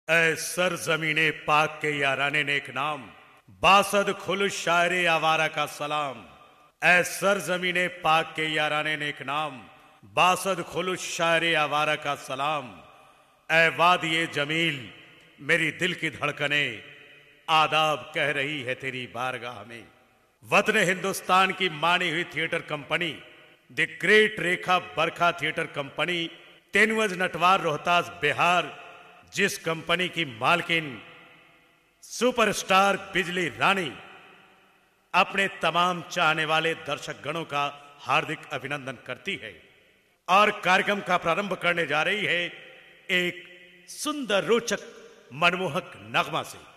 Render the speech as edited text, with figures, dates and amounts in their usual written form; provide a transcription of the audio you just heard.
ऐ सर जमीने पाक के याराने नेक नाम, बासद खुलुस शायरे आवारा का सलाम। ऐ सर जमीने पाक के याराने नेक नाम, बासद खुलुस शायरे आवारा का सलाम। ऐ वादिये जमील मेरी दिल की धड़कने, आदाब कह रही है तेरी बारगाह में। वतन हिंदुस्तान की मानी हुई theatre company the great Rekha Barkha theatre company, तेनवज नटवार, रोहतास, बिहार, जिस कंपनी की मालकिन सुपरस्टार बिजली रानी अपने तमाम चाहने वाले दर्शक गणों का हार्दिक अभिनंदन करती है और कार्यक्रम का प्रारंभ करने जा रही है एक सुंदर, रोचक, मनमोहक नगमा से।